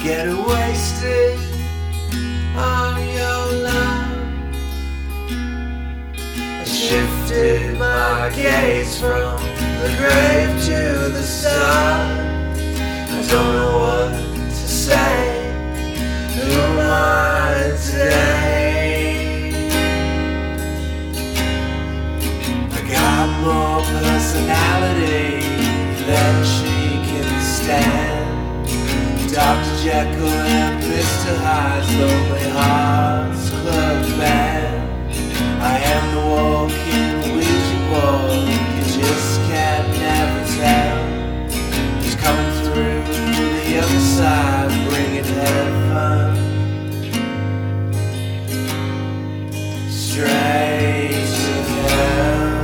get wasted on your love. I shifted my gaze from the grave to the sun. I don't know what to say. Who am I today? I got more personality than she can stand. Dr. Jekyll and Mr. Hyde's Lonely Hearts Club Band. I am the walking Ouija board. You just can't never tell who's coming through the other side, bringing heaven straight to hell.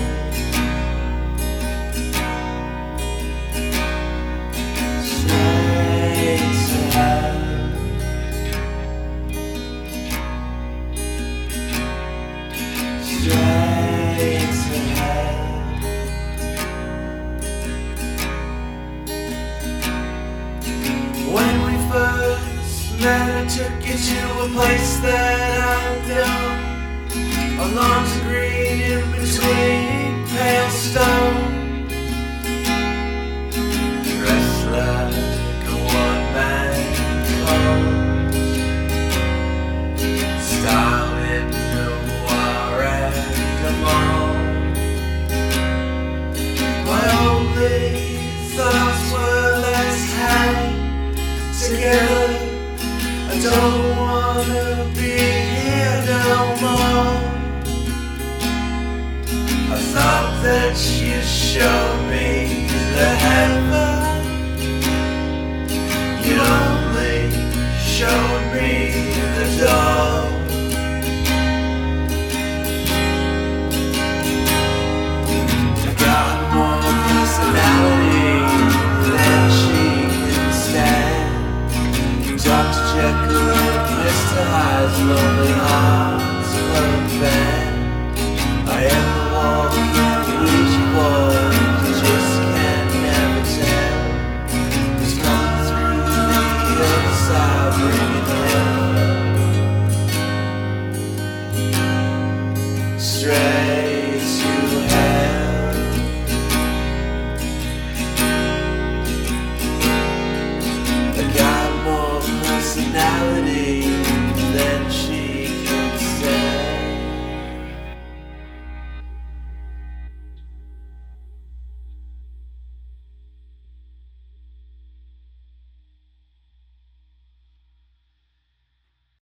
When we first met, I took you to a place that I know, a lawns of green in between pale stone. Dressed like a one-man code, style in noir and Gabon. My only thoughts were, let's hang together. I don't wanna be here no more. I thought that you showed me the heaven